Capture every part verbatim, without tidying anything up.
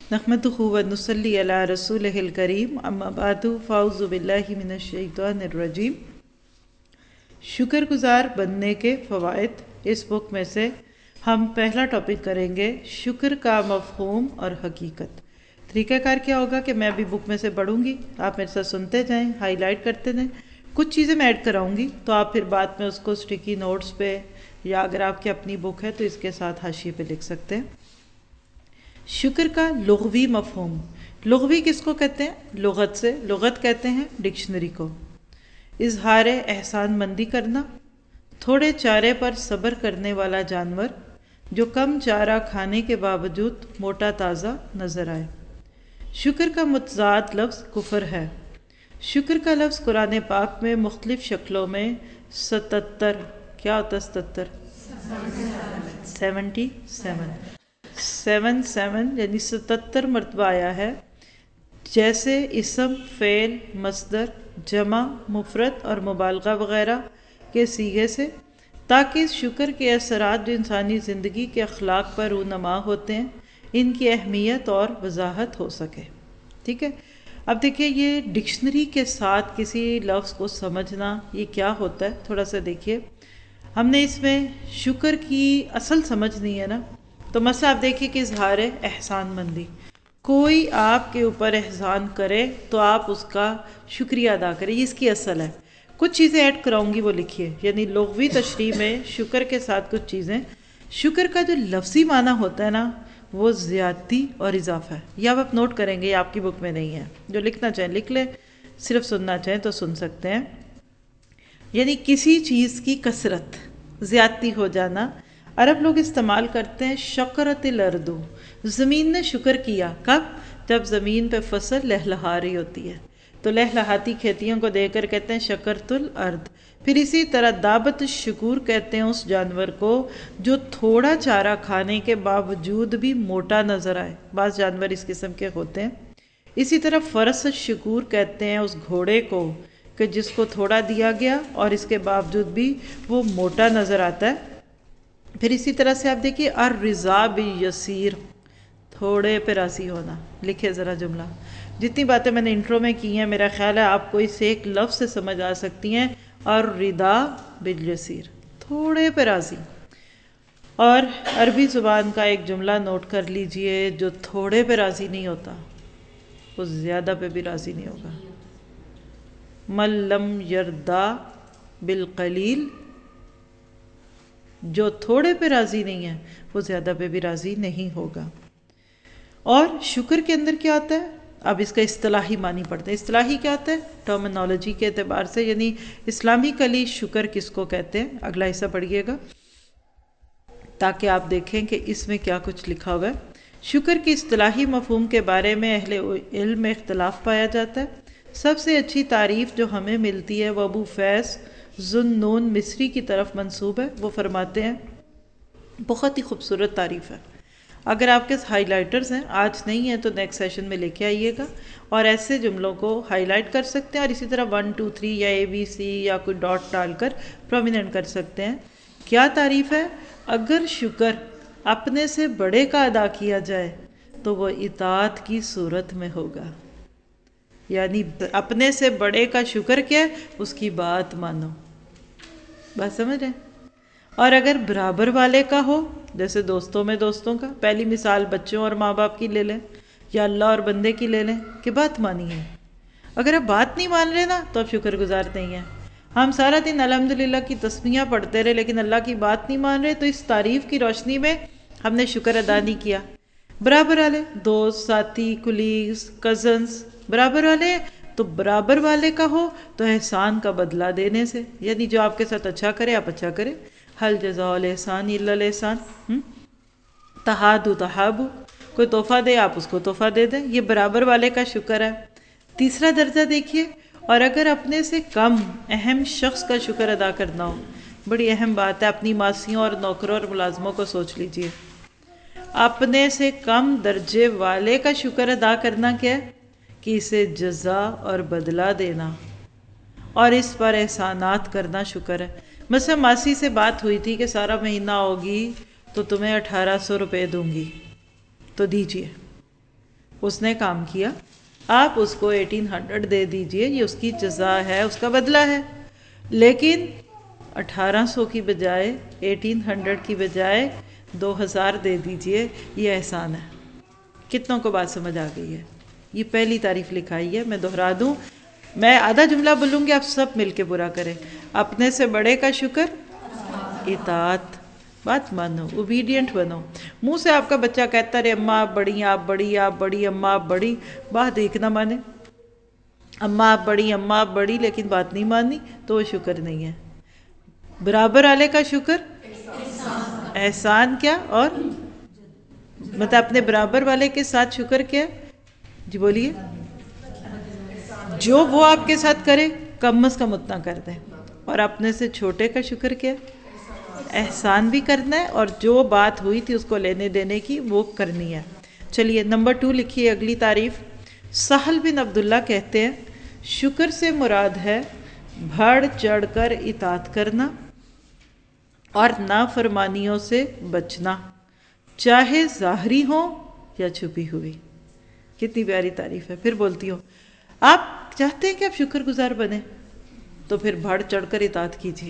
نحمدہ و نصلی علی رسولہ الکریم، اما بعد فاعوذ باللہ من الشیطان الرجیم۔ شکر گزار بننے کے فوائد، اس بک میں سے ہم پہلا ٹاپک کریں گے شکر کا مفہوم اور حقیقت۔ طریقہ کار کیا ہوگا کہ میں بھی بک میں سے پڑھوں گی، آپ میرے ساتھ سنتے جائیں، ہائی لائٹ کرتے جائیں، کچھ چیزیں میں ایڈ کراؤں گی تو آپ پھر بعد میں اس کو اسٹکی نوٹس پہ یا اگر آپ کی اپنی بک ہے تو اس کے ساتھ حاشیے پہ لکھ سکتے ہیں۔ شکر کا لغوی مفہوم، لغوی کس کو کہتے ہیں؟ لغت سے، لغت کہتے ہیں ڈکشنری کو۔ اظہار احسان مندی کرنا، تھوڑے چارے پر صبر کرنے والا جانور جو کم چارہ کھانے کے باوجود موٹا تازہ نظر آئے۔ شکر کا متضاد لفظ کفر ہے۔ شکر کا لفظ قرآن پاک میں مختلف شکلوں میں ستتر، کیا ہوتا ہے ستتر؟ سیونٹی سیون سیون سیون یعنی ستتر مرتبہ آیا ہے، جیسے اسم، فعل، مصدر، جمع، مفرد اور مبالغہ وغیرہ کے صیغے سے، تاکہ اس شکر کے اثرات جو انسانی زندگی کے اخلاق پر رونما ہوتے ہیں ان کی اہمیت اور وضاحت ہو سکے۔ ٹھیک ہے، اب دیکھیے یہ ڈکشنری کے ساتھ کسی لفظ کو سمجھنا یہ کیا ہوتا ہے، تھوڑا سا دیکھیے۔ ہم نے اس میں شکر کی اصل سمجھنی ہے نا، تو مثلا آپ دیکھیے کہ اظہار احسان مندی، کوئی آپ کے اوپر احسان کرے تو آپ اس کا شکریہ ادا کریں، یہ اس کی اصل ہے۔ کچھ چیزیں ایڈ کراؤں گی وہ لکھیے، یعنی لغوی تشریح میں شکر کے ساتھ کچھ چیزیں۔ شکر کا جو لفظی معنی ہوتا ہے نا وہ زیادتی اور اضافہ ہے، یہ اب آپ نوٹ کریں گے، یہ آپ کی بک میں نہیں ہے، جو لکھنا چاہیں لکھ لیں، صرف سننا چاہیں تو سن سکتے ہیں۔ یعنی کسی چیز کی کثرت، زیادتی ہو جانا۔ عرب لوگ استعمال کرتے ہیں شکرت الارض، زمین نے شکر کیا، کب؟ جب زمین پہ فصل لہلہا رہی ہوتی ہے تو لہلہاتی کھیتیوں کو دے کر کہتے ہیں شکرت الارض۔ پھر اسی طرح دعوت الشکور کہتے ہیں اس جانور کو جو تھوڑا چارہ کھانے کے باوجود بھی موٹا نظر آئے، بعض جانور اس قسم کے ہوتے ہیں۔ اسی طرح فرس الشکور کہتے ہیں اس گھوڑے کو کہ جس کو تھوڑا دیا گیا اور اس کے باوجود بھی وہ موٹا نظر آتا ہے۔ پھر اسی طرح سے آپ دیکھیے الرضا بالیسیر، تھوڑے پہ راضی ہونا۔ لکھے ذرا جملہ، جتنی باتیں میں نے انٹرو میں کی ہیں میرا خیال ہے آپ کو اس ایک لفظ سے سمجھ آ سکتی ہیں، الرضا بالیسیر، تھوڑے پہ راضی۔ اور عربی زبان کا ایک جملہ نوٹ کر لیجئے، جو تھوڑے پہ راضی نہیں ہوتا وہ زیادہ پہ بھی راضی نہیں ہوگا۔ من لم یرضا بالقلیل، جو تھوڑے پہ راضی نہیں ہے وہ زیادہ پہ بھی راضی نہیں ہوگا۔ اور شکر کے اندر کیا آتا ہے؟ اب اس کا اصطلاحی معنی پڑھتے ہیں۔ اصطلاحی کیا آتا ہے؟ ٹرمنالوجی کے اعتبار سے، یعنی اسلامی کلی شکر کس کو کہتے ہیں، اگلا حصہ پڑھیے گا تاکہ آپ دیکھیں کہ اس میں کیا کچھ لکھا ہوا ہے۔ شکر کے اصطلاحی مفہوم کے بارے میں اہل علم میں اختلاف پایا جاتا ہے۔ سب سے اچھی تعریف جو ہمیں ملتی ہے وہ ابو فیض ذوالنون مصری کی طرف منسوب ہے۔ وہ فرماتے ہیں، بہت ہی خوبصورت تعریف ہے، اگر آپ کے ہائی لائٹرز ہیں، آج نہیں ہے تو نیکسٹ سیشن میں لے کے آئیے گا اور ایسے جملوں کو ہائی لائٹ کر سکتے ہیں اور اسی طرح ون ٹو تھری یا اے بی سی یا کوئی ڈاٹ ڈال کر پرومیننٹ کر سکتے ہیں۔ کیا تعریف ہے؟ اگر شکر اپنے سے بڑے کا ادا کیا جائے تو وہ اطاعت کی صورت میں ہوگا، یعنی اپنے سے بڑے کا شکر کیا ہے؟ اس کی بات مانو، بات سمجھ رہے ہیں؟ اور اگر برابر والے کا ہو، جیسے دوستوں میں دوستوں کا، پہلی مثال بچوں اور ماں باپ کی لے لیں یا اللہ اور بندے کی لے لیں کہ بات مانی ہے۔ اگر آپ بات نہیں مان رہے نا تو آپ شکر گزار نہیں ہیں۔ ہم سارا دن الحمدللہ کی تسمیہ پڑھتے رہے لیکن اللہ کی بات نہیں مان رہے تو اس تعریف کی روشنی میں ہم نے شکر ادا نہیں کیا۔ برابر والے دوست، ساتھی، کولیگز، کزنز برابر والے، تو برابر والے کا ہو تو احسان کا بدلہ دینے سے، یعنی جو آپ کے ساتھ اچھا کرے آپ اچھا کرے۔ حل جزاء الاحسان الا الاحسان، تحادو تحابو، کوئی تحفہ دے آپ اس کو تحفہ دے دیں، یہ برابر والے کا شکر ہے۔ تیسرا درجہ دیکھیے، اور اگر اپنے سے کم اہم شخص کا شکر ادا کرنا ہو، بڑی اہم بات ہے، اپنی ماسیوں اور نوکروں اور ملازموں کو سوچ لیجئے، اپنے سے کم درجے والے کا شکر ادا کرنا کیا ہے؟ کہ اسے جزا اور بدلہ دینا اور اس پر احسانات کرنا شکر ہے۔ مثلا ماسی سے بات ہوئی تھی کہ سارا مہینہ ہوگی تو تمہیں اٹھارہ سو روپے دوں گی، تو دیجئے۔ اس نے کام کیا، آپ اس کو ایٹین ہنڈریڈ دے دیجئے، یہ اس کی جزا ہے، اس کا بدلہ ہے. لیکن اٹھارہ سو کی بجائے، ایٹین ہنڈریڈ کی بجائے دو ہزار دے دیجئے، یہ احسان ہے. کتنوں کو بات سمجھ آ گئی ہے؟ یہ پہلی تعریف لکھائی ہے. میں دہرا دوں، میں آدھا جملہ بولوں گی، آپ سب مل کے پورا کریں. اپنے سے بڑے کا شکر، اطاعت. بات مانو، اوبیڈینٹ بنو. منہ سے آپ کا بچہ کہتا رہے اماں آپ بڑی، آپ بڑی، آپ بڑی، اماں آپ بڑی، بات ایک نہ مانے. اماں آپ بڑی، اماں آپ بڑی، لیکن بات نہیں مانی تو وہ شکر نہیں ہے. برابر والے کا شکر احسان کیا، اور مطلب اپنے برابر والے کے ساتھ شکر کیا. جی بولیے. جو وہ آپ کے ساتھ کرے کم از کم اتنا کر دیں. اور اپنے سے چھوٹے کا شکر کیا، احسان بھی کرنا ہے، اور جو بات ہوئی تھی اس کو لینے دینے کی وہ کرنی ہے. چلیے نمبر ٹو لکھیے اگلی تعریف. سہل بن عبداللہ کہتے ہیں شکر سے مراد ہے بڑھ چڑھ کر اطاعت کرنا اور نافرمانیوں سے بچنا، چاہے ظاہری ہو یا چھپی ہوئی. کتنی پیاری تعریف ہے. پھر بولتی ہوں، آپ چاہتے ہیں کہ آپ شکر گزار بنیں تو پھر بڑھ چڑھ کر اطاعت کیجیے،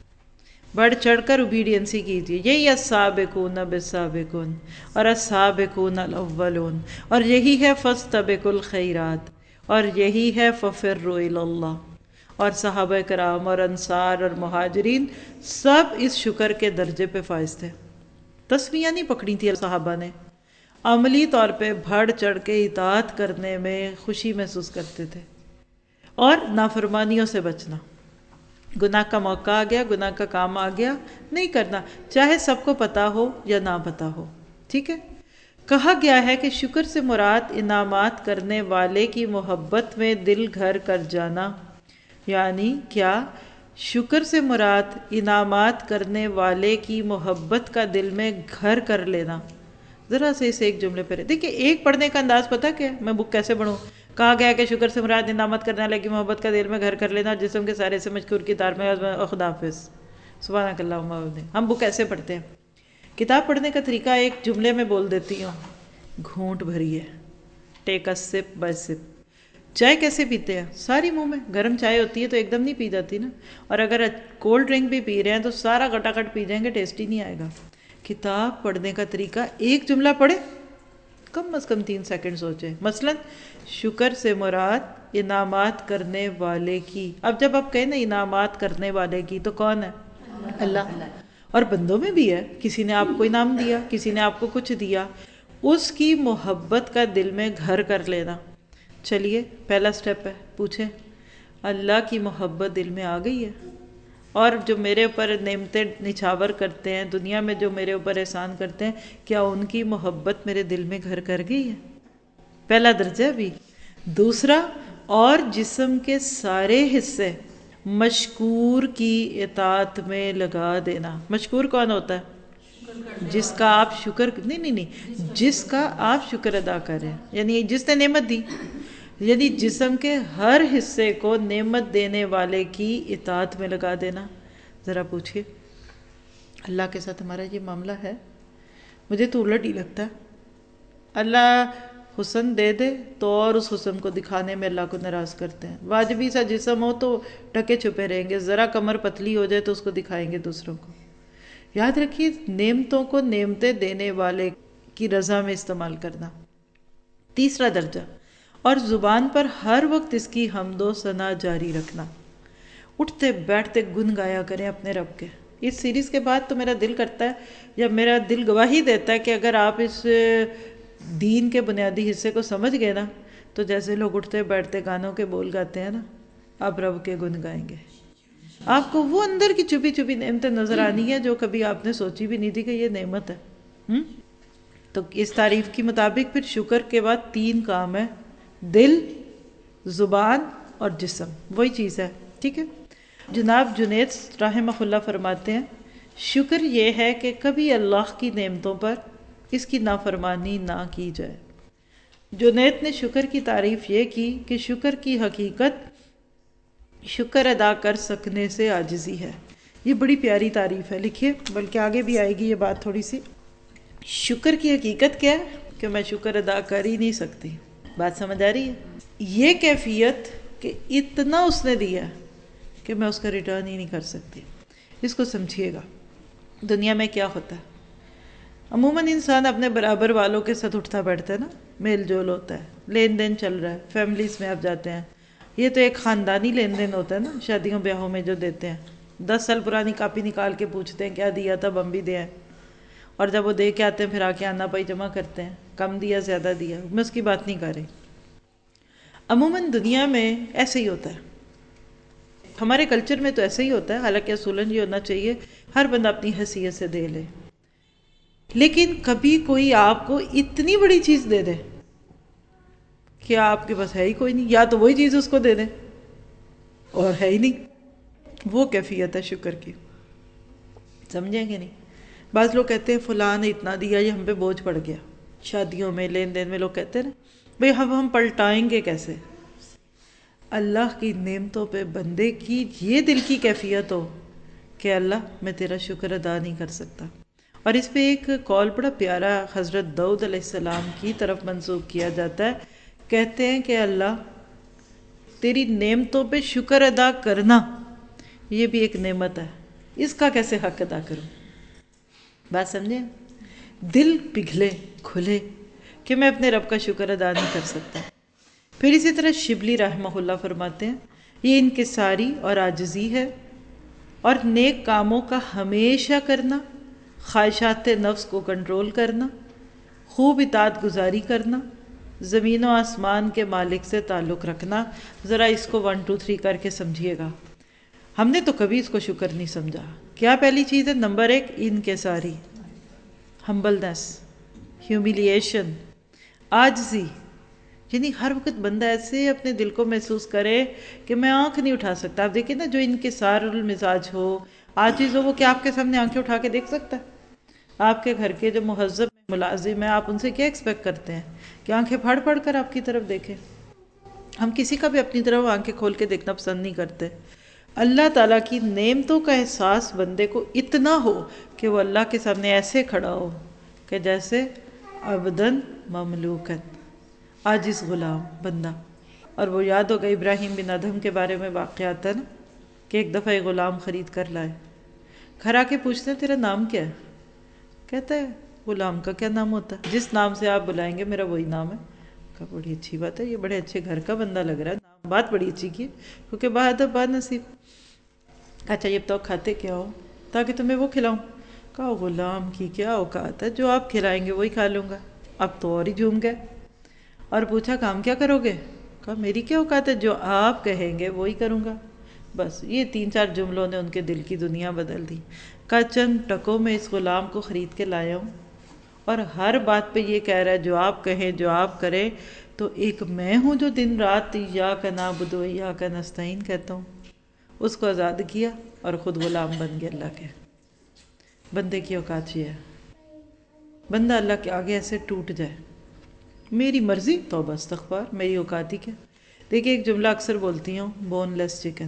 بڑھ چڑھ کر اوبیڈینسی کیجیے. یہی السابقون بالسابقون اور السابقون الاولون، اور یہی ہے فاستبقوا الخیرات، اور یہی ہے ففروا الی اللہ. اور صحابہ کرام اور انصار اور مہاجرین سب اس شکر کے درجے پہ فائز تھے. تسمیاں نہیں پکڑی تھی صحابہ نے، عملی طور پہ بڑھ چڑھ کے اطاعت کرنے میں خوشی محسوس کرتے تھے. اور نافرمانیوں سے بچنا، گناہ کا موقع آ گیا، گناہ کا کام آ گیا، نہیں کرنا، چاہے سب کو پتا ہو یا نہ پتا ہو. ٹھیک ہے. کہا گیا ہے کہ شکر سے مراد انعامات کرنے والے کی محبت میں دل گھر کر جانا. یعنی کیا؟ شکر سے مراد انعامات کرنے والے کی محبت کا دل میں گھر کر لینا. ذرا سے اس ایک جملے پر دیکھیں، ایک پڑھنے کا انداز پتہ کیا ہے؟ میں بک کیسے پڑھوں؟ کہا گیا کہ شکر سے مراد انعامات کرنے والے کی محبت کا دل میں گھر کر لینا، جسم کے سارے سے مذکور کی دار میں خدا حافظ سبحانک اللہم وبحمدک. ہم بک ایسے پڑھتے ہیں. کتاب پڑھنے کا طریقہ ایک جملے میں بول دیتی ہوں، گھونٹ بھریے، ٹیک اے سپ بائی سپ. چائے کیسے پیتے ہیں؟ ساری منہ میں. گرم چائے ہوتی ہے تو ایک دم نہیں پی جاتی نا، اور اگر کولڈ ڈرنک بھی پی رہے ہیں تو سارا گٹا گٹ پی جائیں گے، ٹیسٹی نہیں آئے گا. کتاب پڑھنے کا طریقہ ایک جملہ پڑھے، کم از کم تین سیکنڈ سوچیں. مثلا شکر سے مراد انعامات کرنے والے کی. اب جب آپ کہیں نا انعامات کرنے والے کی تو کون ہے؟ اللہ. اور بندوں میں بھی ہے، کسی نے آپ کو انعام دیا، کسی نے آپ کو کچھ دیا، اس کی محبت کا دل میں گھر کر لینا. چلیے پہلا سٹیپ ہے، پوچھیں اللہ کی محبت دل میں آ گئی ہے؟ اور جو میرے اوپر نعمتیں نچھاور کرتے ہیں، دنیا میں جو میرے اوپر احسان کرتے ہیں، کیا ان کی محبت میرے دل میں گھر کر گئی ہے؟ پہلا درجہ بھی. دوسرا، اور جسم کے سارے حصے مشکور کی اطاعت میں لگا دینا. مشکور کون ہوتا ہے؟ جس کا آپ شکر نہیں نہیں نہیں جس کا آپ شکر ادا کریں، یعنی جس نے نعمت دی. یعنی جسم کے ہر حصے کو نعمت دینے والے کی اطاعت میں لگا دینا. ذرا پوچھئے اللہ کے ساتھ ہمارا یہ معاملہ ہے؟ مجھے تو الٹ ہی لگتا ہے. اللہ حسن دے دے تو اور اس حسن کو دکھانے میں اللہ کو ناراض کرتے ہیں. واجبی سا جسم ہو تو ٹکے چھپے رہیں گے، ذرا کمر پتلی ہو جائے تو اس کو دکھائیں گے دوسروں کو. یاد رکھیے نعمتوں کو نعمتیں دینے والے کی رضا میں استعمال کرنا. تیسرا درجہ، اور زبان پر ہر وقت اس کی حمد و ثنا جاری رکھنا. اٹھتے بیٹھتے گنگایا کریں اپنے رب کے. اس سیریز کے بعد تو میرا دل کرتا ہے، یا میرا دل گواہی دیتا ہے کہ اگر آپ اس دین کے بنیادی حصے کو سمجھ گئے نا، تو جیسے لوگ اٹھتے بیٹھتے گانوں کے بول گاتے ہیں نا، آپ رب کے گن گائیں گے. آپ کو وہ اندر کی چھپی چھپی نعمتیں نظر آنی ہے جو کبھی آپ نے سوچی بھی نہیں تھی کہ یہ نعمت ہے. ہم تو اس تعریف کی مطابق پھر شکر کے بعد تین کام ہے، دل، زبان اور جسم. وہی چیز ہے. ٹھیک ہے. جناب جنید رحمہ اللہ فرماتے ہیں شکر یہ ہے کہ کبھی اللہ کی نعمتوں پر اس کی نافرمانی نہ کی جائے. جنید نے شکر کی تعریف یہ کی کہ شکر کی حقیقت شکر ادا کر سکنے سے عاجزی ہے. یہ بڑی پیاری تعریف ہے، لکھیے، بلکہ آگے بھی آئے گی یہ بات تھوڑی سی. شکر کی حقیقت کیا ہے؟ کہ میں شکر ادا کر ہی نہیں سکتی. بات سمجھ آ رہی ہے؟ یہ کیفیت کہ اتنا اس نے دیا کہ میں اس کا ریٹرن ہی نہیں کر سکتی. اس کو سمجھیے گا. دنیا میں کیا ہوتا ہے، عموماً انسان اپنے برابر والوں کے ساتھ اٹھتا بیٹھتا ہے نا، میل جول ہوتا ہے، لین دین چل رہا ہے، فیملیز میں آپ جاتے ہیں. یہ تو ایک خاندانی لین دین ہوتا ہے نا، شادیوں بیاہوں میں جو دیتے ہیں. دس سال پرانی کاپی نکال کے پوچھتے ہیں کیا دیا تھا، ہم بھی دیں ہیں. اور جب وہ دے کے آتے ہیں پھر آ کے آنا پائی جمع کرتے ہیں، کم دیا زیادہ دیا. میں اس کی بات نہیں کر رہی. عموماً دنیا میں ایسے ہی ہوتا ہے. ہمارے کلچر میں تو ایسے ہی ہوتا ہے، حالانکہ اصولاً یہ ہونا چاہیے ہر بندہ اپنی حیثیت سے دے لے. لیکن کبھی کوئی آپ کو اتنی بڑی چیز دے دے کہ آپ کے پاس ہے ہی کوئی نہیں، یا تو وہی چیز اس کو دے دیں اور ہے ہی نہیں. وہ کیفیت ہے شکر کی. سمجھیں گے نہیں؟ بعض لوگ کہتے ہیں فلاں نے اتنا دیا یہ ہم پہ بوجھ پڑ گیا. شادیوں میں لین دین میں لوگ کہتے ہیں نا بھئی ہم ہم پلٹائیں گے کیسے. اللہ کی نعمتوں پہ بندے کی یہ دل کی کیفیت ہو کہ اللہ میں تیرا شکر ادا نہیں کر سکتا. اور اس پہ ایک قول بڑا پیارا حضرت داؤد علیہ السلام کی طرف منسوب کیا جاتا ہے. کہتے ہیں کہ اللہ تیری نعمتوں پہ شکر ادا کرنا یہ بھی ایک نعمت ہے، اس کا کیسے حق ادا کروں. بات سمجھیں؟ دل پگھلے کھلے کہ میں اپنے رب کا شکر ادا نہیں کر سکتا. پھر اسی طرح شبلی رحمہ اللہ فرماتے ہیں یہ انکساری اور عاجزی ہے، اور نیک کاموں کا ہمیشہ کرنا، خواہشات نفس کو کنٹرول کرنا، خوب اطاعت گزاری کرنا، زمین و آسمان کے مالک سے تعلق رکھنا. ذرا اس کو ون ٹو تھری کر کے سمجھیے گا. ہم نے تو کبھی اس کو شکر نہیں سمجھا. کیا پہلی چیز ہے؟ نمبر ایک انکساری، ہمبلنس، ہیوملیشن، عاجزی. یعنی ہر وقت بندہ ایسے اپنے دل کو محسوس کرے کہ میں آنکھ نہیں اٹھا سکتا. آپ دیکھیں نا جو انکسار المزاج ہو، عاجز ہو، وہ کیا آپ کے سامنے آنکھیں اٹھا کے دیکھ سکتا ہے؟ آپ کے گھر کے جو مہذب ملازم ہیں آپ ان سے کیا ایکسپیکٹ کرتے ہیں کہ آنکھیں پھاڑ پھاڑ کر آپ کی طرف دیکھیں؟ ہم کسی کا بھی اپنی طرف آنکھیں کھول کے دیکھنا پسند نہیں کرتے. اللہ تعالیٰ کی نعمتوں کا احساس بندے کو اتنا ہو کہ وہ اللہ کے سامنے ایسے کھڑا ہو کہ جیسے عبدن مملوکن، عاجز غلام بندہ. اور وہ یاد ہوگا ابراہیم بن ادھم کے بارے میں واقعات ہے نا کہ ایک دفعہ ایک غلام خرید کر لائے. گھر آ کے پوچھتے ہیں تیرا نام کیا ہے؟ کہتا ہے غلام کا کیا نام ہوتا ہے، جس نام سے آپ بلائیں گے میرا وہی نام ہے. کہا بڑی اچھی بات ہے، یہ بڑے اچھے گھر کا بندہ لگ رہا ہے، نام بات بڑی اچھی کی کیونکہ بادب باد نصیب. اچھا یہ بتاؤ کھاتے کیا ہو تاکہ تمہیں وہ کھلاؤں. کہا غلام کی کیا اوقات ہے، جو آپ کھلائیں گے وہی کھا لوں گا. اب تو اور ہی جھوم گئے اور پوچھا کام کیا کرو گے؟ کہا میری کیا اوقات ہے، جو آپ کہیں گے وہی کروں گا. بس یہ تین چار جملوں نے ان کے دل کی دنیا بدل دی. کہا چند ٹکوں میں اس غلام کو خرید کے لایا ہوں اور ہر بات پہ یہ کہہ رہا ہے جو آپ کہیں جو آپ کریں. تو ایک میں ہوں جو دن رات ایاک نعبد و ایاک نستعین کہتا ہوں. اس کو آزاد کیا اور خود غلام بن گیا اللہ کے. بندے کی اوقات یہ ہے، بندہ اللہ کے آگے ایسے ٹوٹ جائے، میری مرضی توبہ استغفار، میری اوقات ہی کیا. دیکھیں ایک جملہ اکثر بولتی ہوں، بون لیس چکن.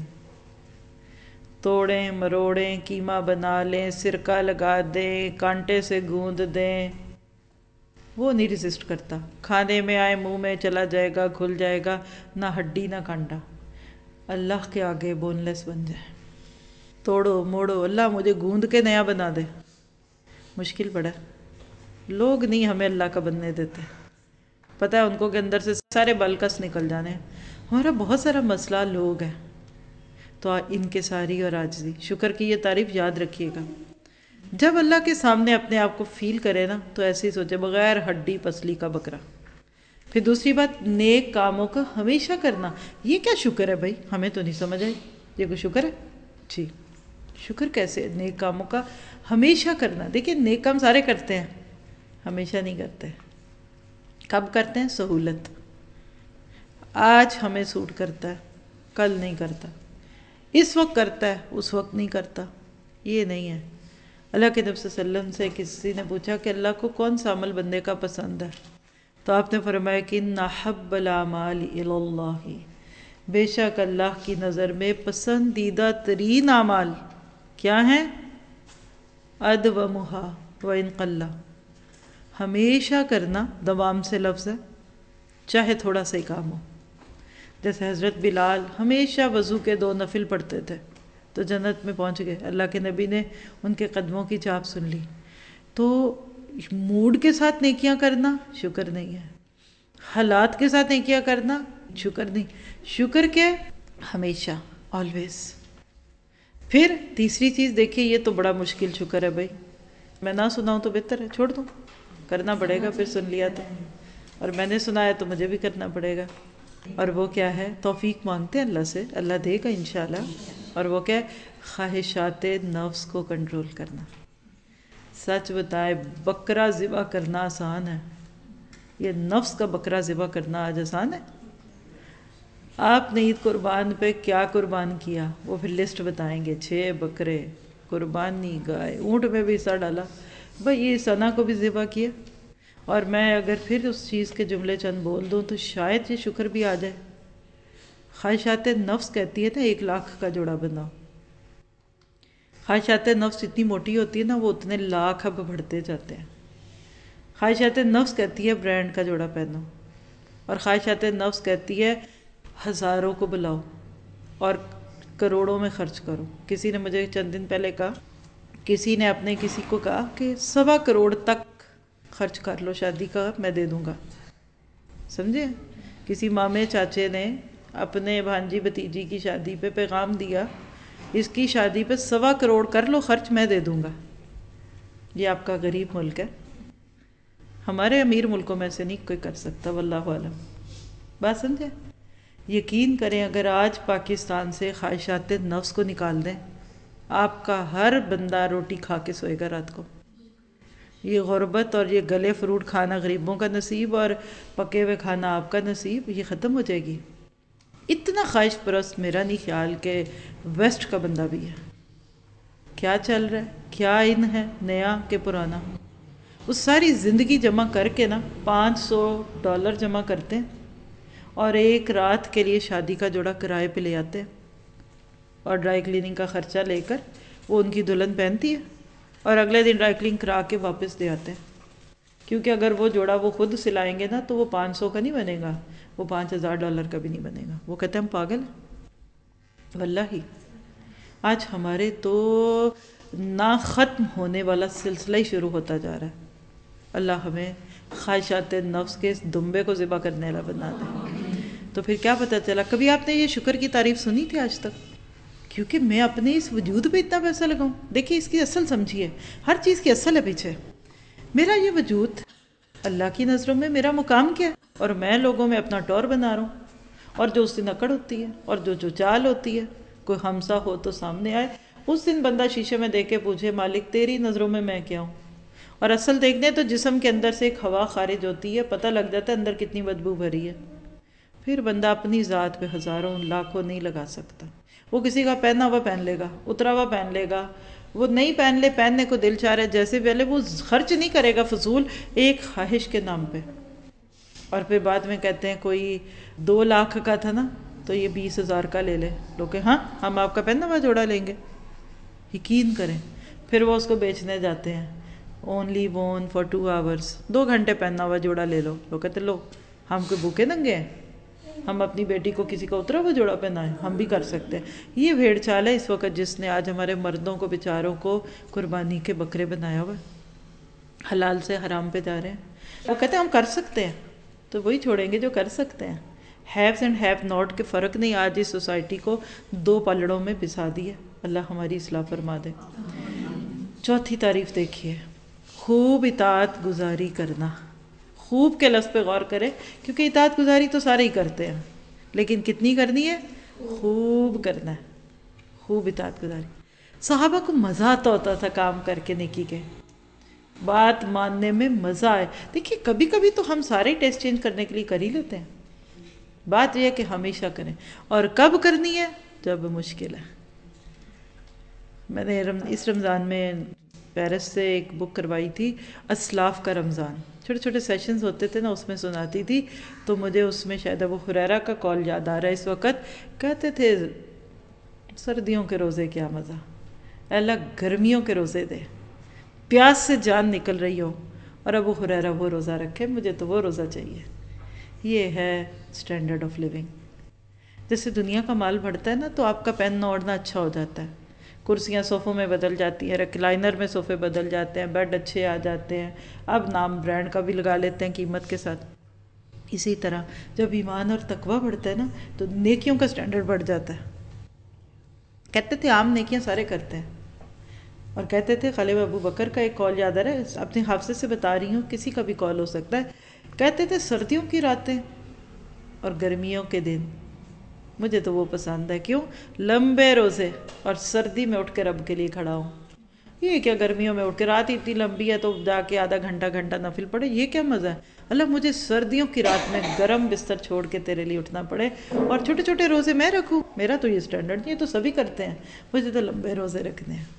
توڑیں مروڑیں قیمہ بنا لیں، سرکہ لگا دیں، کانٹے سے گوند دیں، وہ نہیں ریزسٹ کرتا. کھانے میں آئے منہ میں چلا جائے گا، کھل جائے گا، نہ ہڈی نہ کانٹا. اللہ کے آگے بون لیس بن جائے. توڑو موڑو، اللہ مجھے گوند کے نیا بنا دے. مشکل پڑا. لوگ نہیں ہمیں اللہ کا بننے دیتے. پتہ ہے ان کو کہ اندر سے سارے بلکس نکل جانے ہیں. ہمارا بہت سارا مسئلہ لوگ ہیں. تو انکساری اور عاجزی، شکر کی یہ تعریف یاد رکھیے گا. جب اللہ کے سامنے اپنے آپ کو فیل کرے نا تو ایسے ہی سوچے بغیر ہڈی پسلی کا بکرا. پھر دوسری بات نیک کاموں کا ہمیشہ کرنا. یہ کیا شکر ہے بھائی، ہمیں تو نہیں سمجھ آئی یہ کوئی شکر ہے؟ جی شکر کیسے؟ نیک کاموں کا ہمیشہ کرنا. دیکھیں نیک کام سارے کرتے ہیں، ہمیشہ نہیں کرتے. کب کرتے ہیں؟ سہولت. آج ہمیں سوٹ کرتا ہے، کل نہیں کرتا. اس وقت کرتا ہے، اس وقت نہیں کرتا. یہ نہیں ہے. اللہ کے نبی صلی اللہ علیہ وسلم سے کسی نے پوچھا کہ اللہ کو کون سا عمل بندے کا پسند ہے؟ تو آپ نے فرمایا کہ ان احب الاعمال الی اللہ، بے شک اللہ کی نظر میں پسندیدہ ترین اعمال کیا ہیں؟ ادومھا وان قل، ہمیشہ کرنا دوام سے لفظ ہے، چاہے تھوڑا سا ہی کام ہو. جیسے حضرت بلال ہمیشہ وضو کے دو نفل پڑھتے تھے تو جنت میں پہنچ گئے. اللہ کے نبی نے ان کے قدموں کی چاپ سن لی. تو موڈ کے ساتھ نیکیاں کرنا شکر نہیں ہے، حالات کے ساتھ نیکیاں کرنا شکر نہیں. شکر کیا؟ ہمیشہ، آلویز. پھر تیسری چیز دیکھیے، یہ تو بڑا مشکل شکر ہے بھائی، میں نہ سناؤں تو بہتر ہے، چھوڑ دوں، کرنا پڑے گا. پھر سن لیا تو، اور میں نے سنایا تو مجھے بھی کرنا پڑے گا. اور وہ کیا ہے؟ توفیق مانگتے ہیں اللہ سے، اللہ دے گا انشاءاللہ. اور وہ کیا ہے؟ خواہشات نفس کو کنٹرول کرنا. سچ بتائے، بکرا ذبح کرنا آسان ہے، یہ نفس کا بکرا ذبح کرنا آج آسان ہے؟ آپ نے عید قربان پہ کیا قربان کیا؟ وہ پھر لسٹ بتائیں گے، چھ بکرے، قربانی گائے، اونٹ میں بھی حصہ ڈالا. بھائی یہ ثنا کو بھی ذبح کیا. اور میں اگر پھر اس چیز کے جملے چند بول دوں تو شاید یہ شکر بھی آ جائے. خواہشات نفس کہتی ہے نا ایک لاکھ کا جوڑا بناؤ. خواہشات نفس اتنی موٹی ہوتی ہے نا، وہ اتنے لاکھ اب بڑھتے جاتے ہیں. خواہشات نفس کہتی ہے برانڈ کا جوڑا پہنو، اور خواہشات نفس کہتی ہے ہزاروں کو بلاؤ اور کروڑوں میں خرچ کرو. کسی نے مجھے چند دن پہلے کہا، کسی نے اپنے کسی کو کہا کہ سوا کروڑ تک خرچ کر لو شادی کا، میں دے دوں گا. سمجھے؟ کسی مامے چاچے نے اپنے بھانجی بھتیجی کی شادی پہ پیغام دیا، اس کی شادی پہ سوا کروڑ کر لو خرچ، میں دے دوں گا. یہ آپ کا غریب ملک ہے. ہمارے امیر ملکوں میں سے نہیں کوئی کر سکتا، واللہ عالم. بات سمجھے؟ یقین کریں اگر آج پاکستان سے خواہشات نفس کو نکال دیں، آپ کا ہر بندہ روٹی کھا کے سوئے گا رات کو. یہ غربت اور یہ گلے فروٹ کھانا غریبوں کا نصیب اور پکے ہوئے کھانا آپ کا نصیب، یہ ختم ہو جائے گی. اتنا خواہش پرست میرا نہیں خیال کہ ویسٹ کا بندہ بھی ہے. کیا چل رہا ہے، کیا ان ہے نیا کہ پرانا. وہ ساری زندگی جمع کر کے نا پانچ سو ڈالر جمع کرتے ہیں اور ایک رات کے لیے شادی کا جوڑا کرائے پہ لے آتے ہیں، اور ڈرائی کلیننگ کا خرچہ لے کر وہ ان کی دلہن پہنتی ہے اور اگلے دن ڈرائی کلیننگ کرا کے واپس دے آتے ہیں. کیونکہ اگر وہ جوڑا وہ خود سلائیں گے نا تو وہ پانچ سو کا نہیں بنے گا، وہ پانچ ہزار ڈالر کا بھی نہیں بنے گا. وہ کہتے ہیں ہم پاگل ہیں. واللہ ہی آج ہمارے تو نہ ختم ہونے والا سلسلہ ہی شروع ہوتا جا رہا ہے. اللہ ہمیں خواہشات نفس کے اس دمبے کو ذبح کرنے والا بنا دے. تو پھر کیا پتہ چلا؟ کبھی آپ نے یہ شکر کی تعریف سنی تھی آج تک؟ کیونکہ میں اپنے اس وجود پہ اتنا پیسہ لگاؤں. دیکھیے اس کی اصل سمجھیے، ہر چیز کی اصل ہے پیچھے. میرا یہ وجود اللہ کی نظروں میں میرا مقام کیا ہے، اور میں لوگوں میں اپنا ٹور بنا رہا ہوں. اور جو اس دن اکڑ ہوتی ہے اور جو جو چال ہوتی ہے، کوئی ہمسا ہو تو سامنے آئے، اس دن بندہ شیشے میں دیکھ کے پوچھے مالک تیری نظروں میں میں کیا ہوں. اور اصل دیکھنے تو جسم کے اندر سے ایک ہوا خارج ہوتی ہے، پتہ لگ جاتا ہے اندر کتنی بدبو بھری ہے. پھر بندہ اپنی ذات پہ ہزاروں لاکھوں نہیں لگا سکتا. وہ کسی کا پہنا ہوا پہن لے گا، اترا ہوا پہن لے گا، وہ نہیں پہن لے، پہننے کو دل چاہ رہا ہے جیسے پہلے، وہ خرچ نہیں کرے گا فضول ایک خواہش کے نام پہ. اور پھر بعد میں کہتے ہیں کوئی دو لاکھ کا تھا نا تو یہ بیس ہزار کا لے لے. لوگ کہ ہاں ہم آپ کا پہنا ہوا جوڑا لیں گے. یقین کریں پھر وہ اس کو بیچنے جاتے ہیں، اونلی وون فار ٹو آورس، دو گھنٹے پہنا ہوا جوڑا لے لو. لوگ کہتے لو ہم کوئی بھوکے ننگے ہیں، ہم اپنی بیٹی کو کسی کا اترا ہوا جوڑا پہنائیں، ہم بھی کر سکتے ہیں. یہ بھیڑ چال ہے اس وقت جس نے آج ہمارے مردوں کو بیچاروں کو قربانی کے بکرے بنایا ہوا ہے، حلال سے حرام پہ جا رہے ہیں. وہ کہتے ہیں ہم کر سکتے ہیں، تو وہی چھوڑیں گے جو کر سکتے ہیں. ہیوز اینڈ ہیو ناٹ کے فرق نہیں آج اس سوسائٹی کو دو پلڑوں میں پسا دی ہے. اللہ ہماری اصلاح فرما دے. چوتھی تعریف دیکھیے، خوب اطاعت گزاری کرنا. خوب کے لفظ پہ غور کرے، کیونکہ اطاعت گزاری تو سارے ہی کرتے ہیں، لیکن کتنی کرنی ہے؟ خوب کرنا ہے، خوب اطاعت گزاری. صحابہ کو مزہ آتا ہوتا تھا کام کر کے نیکی کے، بات ماننے میں مزہ آئے. دیکھیے کبھی کبھی تو ہم سارے ٹیسٹ چینج کرنے کے لیے کر ہی لیتے ہیں. بات یہ ہے کہ ہمیشہ کریں. اور کب کرنی ہے؟ جب مشکل ہے. میں نے اس رمضان میں پیرس سے ایک بک کروائی تھی، اسلاف کا رمضان. چھوٹے چھوٹے سیشنز ہوتے تھے نا، اس میں سناتی تھی. تو مجھے اس میں شاید ابو ہریرہ کا کال یاد آ رہا ہے اس وقت. کہتے تھے سردیوں کے روزے کیا مزہ، اللہ گرمیوں کے روزے دے، پیاس سے جان نکل رہی ہو اور ابو ہریرہ وہ روزہ رکھے، مجھے تو وہ روزہ چاہیے۔ یہ ہے سٹینڈرڈ آف لیونگ۔ جیسے دنیا کا مال بڑھتا ہے نا تو آپ کا پہننا اوڑھنا اچھا ہو جاتا ہے، کرسیاں صوفوں میں بدل جاتی ہیں، ریکلائنر میں صوفے بدل جاتے ہیں، بیڈ اچھے آ جاتے ہیں، اب نام برانڈ کا بھی لگا لیتے ہیں قیمت کے ساتھ۔ اسی طرح جب ایمان اور تقویٰ بڑھتا ہے نا تو نیکیوں کا سٹینڈرڈ بڑھ جاتا ہے۔ کہتے تھے عام نیکیاں سارے کرتے ہیں، اور کہتے تھے خلیفہ ابو بکر کا ایک قول یاد آ رہا ہے، اپنے حافظے سے بتا رہی ہوں، کسی کا بھی قول ہو سکتا ہے، کہتے تھے سردیوں کی راتیں اور گرمیوں کے دن مجھے تو وہ پسند ہے، کیوں؟ لمبے روزے اور سردی میں اٹھ کے رب کے لیے کھڑا ہوں۔ یہ کیا گرمیوں میں اٹھ کے، رات اتنی لمبی ہے تو جا کے آدھا گھنٹہ گھنٹہ نفل پڑھے، یہ کیا مزہ ہے؟ اللہ مجھے سردیوں کی رات میں گرم بستر چھوڑ کے تیرے لیے اٹھنا پڑے اور چھوٹے چھوٹے روزے میں رکھوں، میرا تو یہ سٹینڈرڈ نہیں ہے، تو سبھی کرتے ہیں، مجھے تو لمبے روزے رکھنے ہیں۔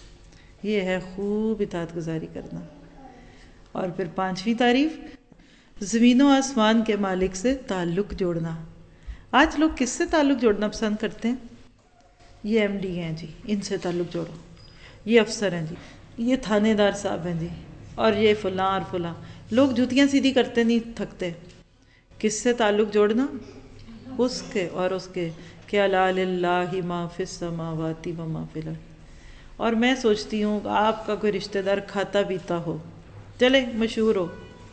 یہ ہے خوب اطاعت گزاری کرنا۔ اور پھر پانچویں تعریف، زمین و آسمان کے مالک سے تعلق جوڑنا۔ آج لوگ کس سے تعلق جوڑنا پسند کرتے ہیں؟ یہ ایم ڈی ہیں جی، ان سے تعلق جوڑو، یہ افسر ہیں جی، یہ تھانے دار صاحب ہیں جی، اور یہ فلاں اور فلاں۔ لوگ جوتیاں سیدھی کرتے نہیں تھکتے۔ کس سے تعلق جوڑنا؟ اس کے اور اس کے کہ الا للہ ما فی السماوات و ما فی الارض۔ اور میں سوچتی ہوں کہ آپ کا کوئی رشتہ دار کھاتا پیتا ہو، چلے مشہور ہو،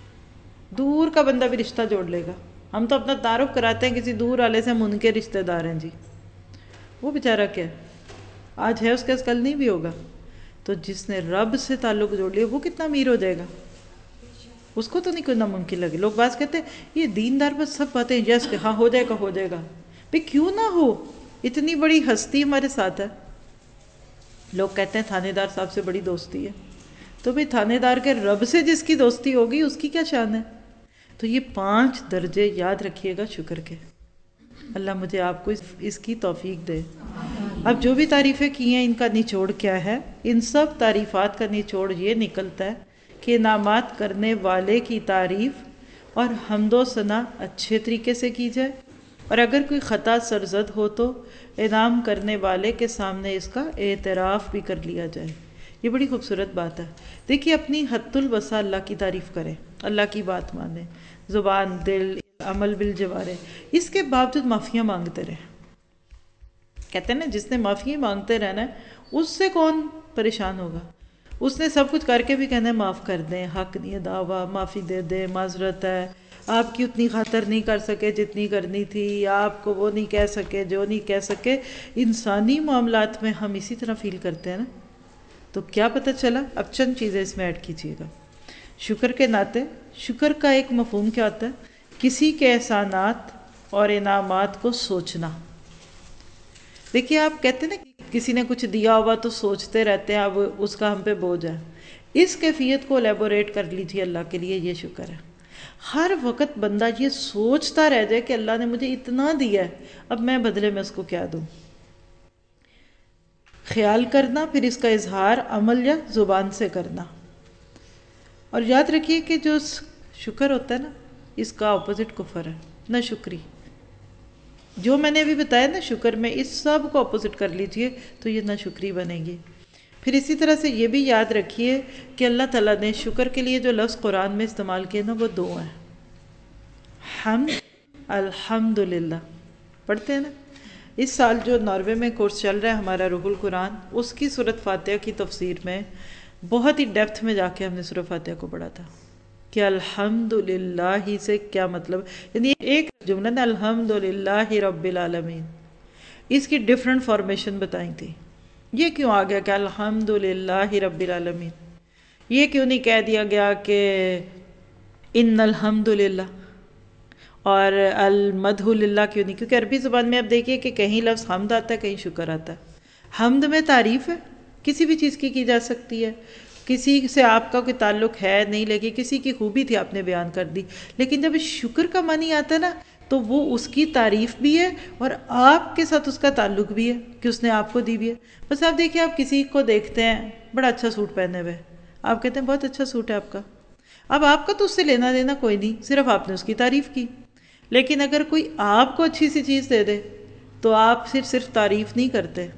دور کا بندہ بھی رشتہ جوڑ لے گا۔ ہم تو اپنا تعارف کراتے ہیں کسی دور والے سے، ہم ان کے رشتہ دار ہیں جی، وہ بیچارہ کیا آج ہے اس کے کل نہیں بھی ہوگا۔ تو جس نے رب سے تعلق جوڑ لیا وہ کتنا امیر ہو جائے گا، اس کو تو نہیں کوئی ناممکن لگے۔ لوگ بعض کہتے ہیں یہ دیندار بس سب باتیں یس کہ ہاں ہو جائے گا ہو جائے گا، بھئی کیوں نہ ہو، اتنی بڑی ہستی ہمارے ساتھ ہے۔ لوگ کہتے ہیں تھانے دار صاحب سے بڑی دوستی ہے، تو بھئی تھانے دار کے رب سے جس کی دوستی ہوگی اس کی کیا شان ہے؟ تو یہ پانچ درجے یاد رکھیے گا شکر کے۔ اللہ مجھے آپ کو اس کی توفیق دے۔ اب جو بھی تعریفیں کی ہیں ان کا نچوڑ کیا ہے؟ ان سب تعریفات کا نچوڑ یہ نکلتا ہے کہ انعامات کرنے والے کی تعریف اور حمد و ثنا اچھے طریقے سے کی جائے، اور اگر کوئی خطا سرزد ہو تو انعام کرنے والے کے سامنے اس کا اعتراف بھی کر لیا جائے۔ یہ بڑی خوبصورت بات ہے۔ دیکھیے اپنی حد الوسع اللہ کی تعریف کریں، اللہ کی بات مانیں، زبان، دل، عمل بالجوارح، اس کے باوجود معافیاں مانگتے رہیں۔ کہتے ہیں نا جس نے معافی مانگتے رہنا ہے اس سے کون پریشان ہوگا؟ اس نے سب کچھ کر کے بھی کہنا ہے معاف کر دیں، حق نہیں ادا ہوا، معافی دے دیں، معذرت ہے، آپ کی اتنی خاطر نہیں کر سکے جتنی کرنی تھی، آپ کو وہ نہیں کہہ سکے جو نہیں کہہ سکے۔ انسانی معاملات میں ہم اسی طرح فیل کرتے ہیں نا، تو کیا پتہ چلا؟ اب چند چیزیں اس میں ایڈ کیجیے گا۔ شکر کے ناطے شکر کا ایک مفہوم کیا ہوتا ہے؟ کسی کے احسانات اور انعامات کو سوچنا۔ دیکھیے آپ کہتے ہیں نا کسی نے کچھ دیا ہوا تو سوچتے رہتے ہیں اب اس کا ہم پہ بوجھ ہے، اس کیفیت کو الیبوریٹ کر لیجیے اللہ کے لیے، یہ شکر ہے۔ ہر وقت بندہ یہ سوچتا رہ جائے کہ اللہ نے مجھے اتنا دیا ہے، اب میں بدلے میں اس کو کیا دوں۔ خیال کرنا، پھر اس کا اظہار عمل یا زبان سے کرنا۔ اور یاد رکھیے کہ جو شکر ہوتا ہے نا اس کا اپوزٹ کفر ہے، نہ شکری۔ جو میں نے ابھی بتایا نا شکر میں، اس سب کو اپوزٹ کر لیجئے تو یہ نہ شکری بنے گی۔ پھر اسی طرح سے یہ بھی یاد رکھیے کہ اللہ تعالیٰ نے شکر کے لیے جو لفظ قرآن میں استعمال کیے نا وہ دو ہیں، حمد، الحمدللہ پڑھتے ہیں نا۔ اس سال جو ناروے میں کورس چل رہا ہے ہمارا روح القرآن، اس کی سورۃ فاتحہ کی تفسیر میں بہت ہی ڈیپتھ میں جا کے ہم نے سورۃ فاتحہ کو پڑھا تھا کہ الحمدللہ ہی سے کیا مطلب، یعنی ایک جملہ نے الحمدللہ رب العالمین، اس کی ڈیفرنٹ فارمیشن بتائی تھی۔ یہ کیوں آ گیا کہ الحمدللہ رب العالمین؟ یہ کیوں نہیں کہہ دیا گیا کہ ان الحمدللہ اور المدح للہ کیوں نہیں؟ کیونکہ عربی زبان میں آپ دیکھیے کہ کہیں لفظ حمد آتا ہے کہیں شکر آتا ہے۔ حمد میں تعریف ہے، کسی بھی چیز کی کی جا سکتی ہے، کسی سے آپ کا کوئی تعلق ہے نہیں لیکن کسی کی خوبی تھی آپ نے بیان کر دی، لیکن جب شکر کا معنی آتا ہے نا تو وہ اس کی تعریف بھی ہے اور آپ کے ساتھ اس کا تعلق بھی ہے کہ اس نے آپ کو دی بھی ہے۔ بس آپ دیکھیں آپ کسی کو دیکھتے ہیں بڑا اچھا سوٹ پہنے ہوئے، آپ کہتے ہیں بہت اچھا سوٹ ہے آپ کا، اب آپ کا تو اس سے لینا دینا کوئی نہیں، صرف آپ نے اس کی تعریف کی۔ لیکن اگر کوئی آپ کو اچھی سی چیز دے دے تو آپ صرف صرف تعریف نہیں کرتے،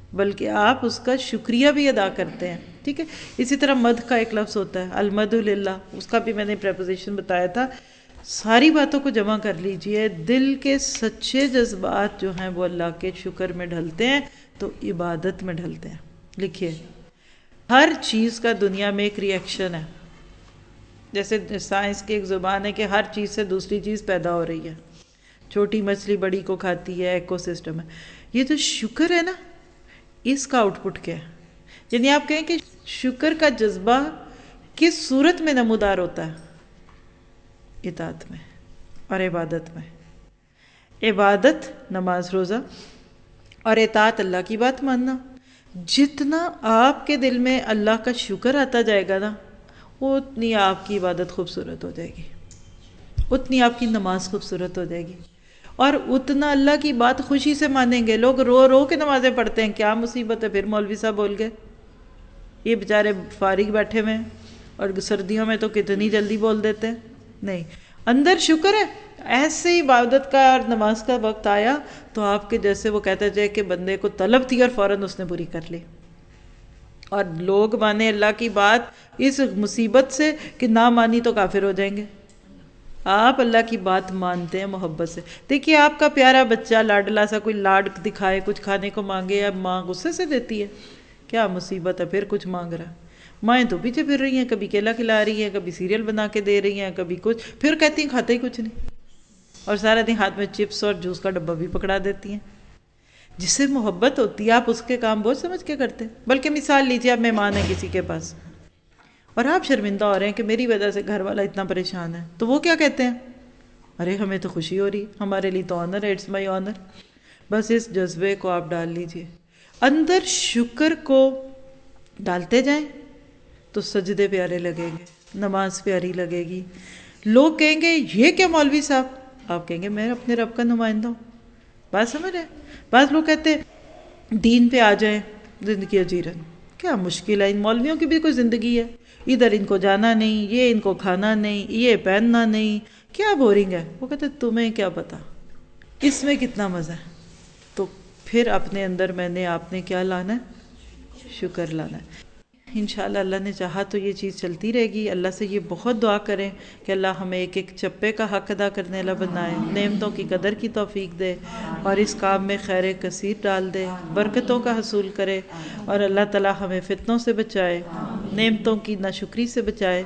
بلکہ آپ اس کا شکریہ بھی ادا کرتے ہیں. ٹھیک ہے. اسی طرح مدح کا ایک لفظ ہوتا ہے المدح للہ، اس کا بھی میں نے پریپوزیشن بتایا تھا. ساری باتوں کو جمع کر لیجئے، دل کے سچے جذبات جو ہیں وہ اللہ کے شکر میں ڈھلتے ہیں تو عبادت میں ڈھلتے ہیں. لکھیے، ہر چیز کا دنیا میں ایک ری ایکشن ہے. جیسے سائنس کی ایک زبان ہے کہ ہر چیز سے دوسری چیز پیدا ہو رہی ہے. چھوٹی مچھلی بڑی کو کھاتی ہے، ایکو سسٹم ہے. یہ جو شکر ہے نا، اس کا آؤٹ پٹ کیا ہے؟ یعنی آپ کہیں کہ شکر کا جذبہ کس صورت میں نمودار ہوتا ہے؟ اطاعت میں اور عبادت میں. عبادت نماز روزہ اور اطاعت اللہ کی بات ماننا. جتنا آپ کے دل میں اللہ کا شکر آتا جائے گا نا، اتنی آپ کی عبادت خوبصورت ہو جائے گی، اتنی آپ کی نماز خوبصورت ہو جائے گی، اور اتنا اللہ کی بات خوشی سے مانیں گے. لوگ رو رو کے نمازیں پڑھتے ہیں، کیا مصیبت ہے، پھر مولوی صاحب بول گئے. یہ بیچارے فارغ بیٹھے ہوئے ہیں، اور سردیوں میں تو کتنی جلدی بول دیتے ہیں. نہیں، اندر شکر ہے. ایسے ہی عبادت کا اور نماز کا وقت آیا تو آپ کے جیسے وہ کہتا جائے کہ بندے کو طلب تھی اور فوراً اس نے پوری کر لی. اور لوگ مانے اللہ کی بات اس مصیبت سے کہ نہ مانی تو کافر ہو جائیں گے. آپ اللہ کی بات مانتے ہیں محبت سے. دیکھیے، آپ کا پیارا بچہ لاڈلا سا کوئی لاڈ دکھائے، کچھ کھانے کو مانگے، یا ماں غصے سے دیتی ہے، کیا مصیبت ہے، پھر کچھ مانگ رہا ہے. مائیں تو پیچھے پھر رہی ہیں، کبھی کیلا کھلا رہی ہیں، کبھی سیریل بنا کے دے رہی ہیں، کبھی کچھ، پھر کہتی ہیں کھاتے ہی کچھ نہیں، اور سارا دن ہاتھ میں چپس اور جوس کا ڈبہ بھی پکڑا دیتی ہیں. جس سے محبت ہوتی ہے آپ اس کے کام بہت سمجھ کے کرتے ہیں. بلکہ مثال لیجیے، آپ مہمان ہیں کسی کے پاس اور آپ شرمندہ ہو رہے ہیں کہ میری وجہ سے گھر والا اتنا پریشان ہے، تو وہ کیا کہتے ہیں؟ ارے ہمیں تو خوشی ہو رہی، ہمارے لیے تو آنر ہے، اٹس مائی آنر. بس اس جذبے کو آپ ڈال لیجئے، اندر شکر کو ڈالتے جائیں تو سجدے پیارے لگیں گے، نماز پیاری لگے گی. لوگ کہیں گے یہ کیا مولوی صاحب، آپ کہیں گے میں اپنے رب کا نمائندہ ہوں. بات سمجھ رہے ہیں؟ بعض لوگ کہتے ہیں دین پہ آ جائیں، زندگی اجیرن. کیا مشکل ہے، ان مولویوں کی بھی کوئی زندگی ہے. ادھر ان کو جانا نہیں، یہ ان کو کھانا نہیں، یہ پہننا نہیں، کیا بورنگ ہے. وہ کہتے تمہیں کیا پتا اس میں کتنا مزہ ہے. تو پھر اپنے اندر میں نے آپ نے کیا لانا ہے؟ شکر لانا ہے. انشاءاللہ اللہ نے چاہا تو یہ چیز چلتی رہے گی. اللہ سے یہ بہت دعا کریں کہ اللہ ہمیں ایک ایک چپے کا حق ادا کرنے والا بنائے، نعمتوں کی قدر کی توفیق دے، اور اس کام میں خیر کثیر ڈال دے، برکتوں کا حصول کرے، اور اللہ تعالی ہمیں فتنوں سے بچائے، نعمتوں کی ناشکری سے بچائے.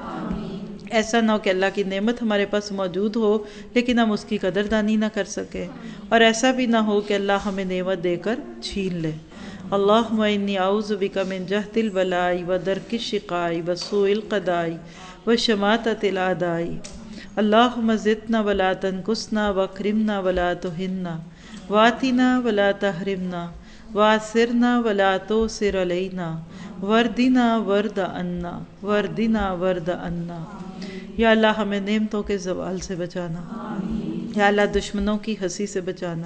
ایسا نہ ہو کہ اللہ کی نعمت ہمارے پاس موجود ہو لیکن ہم اس کی قدردانی نہ کر سکیں، اور ایسا بھی نہ ہو کہ اللہ ہمیں نعمت دے کر چھین لے. اللہم انی اعوذ بک من جہد البلاء و درک الشقاء و سوء القضاء و شماتۃ الاعداء. اللہم زدنا ولا تنقصنا واکرمنا ولا تہنا وآتنا ولا تحرمنا وآثرنا ولا تؤثر علینا وردنا ورد عنا وردنا ورد عنا. یا اللہ ہمیں نعمتوں کے زوال سے بچانا، یا اللہ دشمنوں کی ہنسی سے بچانا،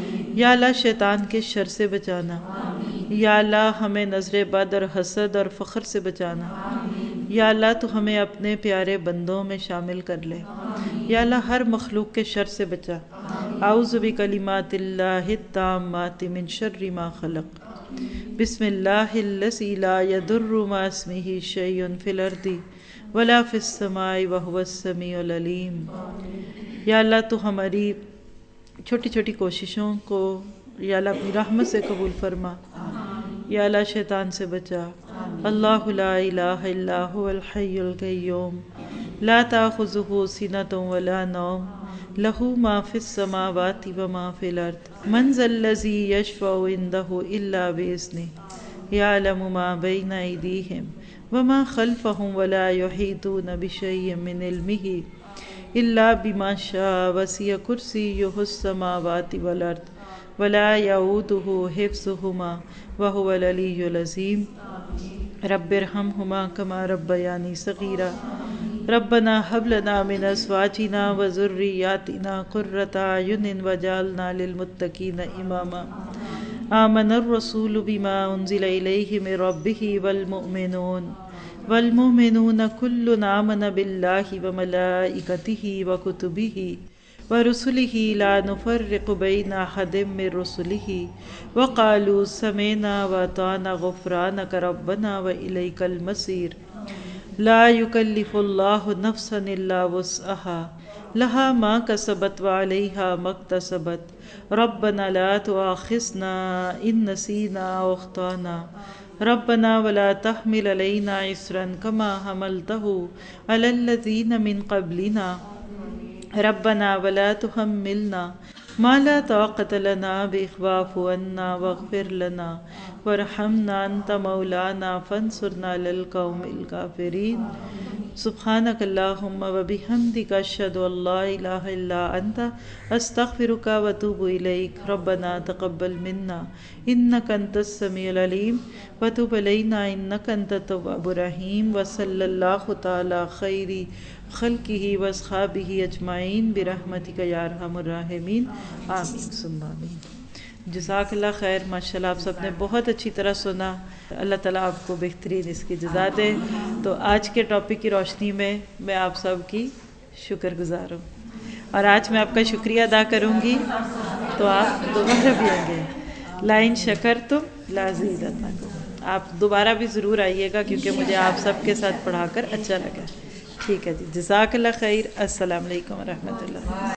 یا اللہ شیطان کے شر سے بچانا، یا اللہ ہمیں نظر بد اور حسد اور فخر سے بچانا. یا اللہ تو ہمیں اپنے پیارے بندوں میں شامل کر لے. یا اللہ ہر مخلوق کے شر سے بچا. اعوذ بکلمات اللہ التامات من شر ما خلق. بسم اللہ الذی لا یضر مع اسمہ شیء فی الارض ولا فی السماء وہو السمیع العلیم. یا اللہ تو ہماری چھوٹی چھوٹی کوششوں کو یا اللہ اپنی رحمت سے قبول فرما. یا اللہ شیطان سے بچا. اللہ لا الہ الا هو الحی القیوم لا تأخذہ سنۃ ولا نوم لہ ما فی السماوات وما فی الارض من ذا الذی یشفع عندہ الا بإذنہ یعلم ما بین ایدیہم وما خلفہم ولا یحیطون بشیء من علمہ الا بما شاء وسع کرسیہ السماوات والارض ولا یعودہ حفظہما وہو العلی العظیم. رب ارحمہما کما ربیانی صغیرا. ربنا ہب لنا من ازواجنا وذریاتنا قرۃ اعین واجعلنا للمتقین اماما. آمن الرسول بما انزل الیہ من ربہ والمؤمنون والمؤمنون کل آمن باللہ وملائکتہ وکتبہ ورسله لا نفرق بين أحد من رسله وقالوا سمعنا وأطعنا غفرانك ربنا وإليك المصير لا يكلف الله نفسا إلا وسعها لها ما كسبت وعليها ما اكتسبت ربنا لا تؤاخذنا إن نسينا أو أخطأنا ربنا ولا تحمل علينا إصرا كما حملته على الذين من قبلنا ربنا ولا تحملنا ما لا طاقة لنا به واعف عنا واغفر لنا وارحمنا أنت مولانا فانصرنا على القوم الكافرين سبحانك اللهم وبحمدك أشهد أن لا إله إلا أنت أستغفرك وأتوب إليك ربنا تقبل منا إنك أنت السميع العليم وتب علينا إنك أنت التواب الرحيم وصلى الله تعالى خير خلقه واصحابه اجمعین برحمتک یا ارحم الراحمین آمین ثم آمین۔ جزاک اللہ خیر، ماشاءاللہ آپ سب نے بہت اچھی طرح سنا، اللہ تعالیٰ آپ کو بہترین اس کی جزا دے۔ تو آج کے ٹاپک کی روشنی میں میں آپ سب کی شکر گزار ہوں، اور آج میں آپ کا شکریہ ادا کروں گی تو آپ دوبارہ بھی آئیں گے، لائن شکر تم لازیدنکم، آپ دوبارہ بھی ضرور آئیے گا کیونکہ مجھے آپ سب کے ساتھ پڑھا کر اچھا لگا۔ ٹھیک ہے جی، جزاک اللہ خیر، السلام علیکم ورحمۃ اللہ۔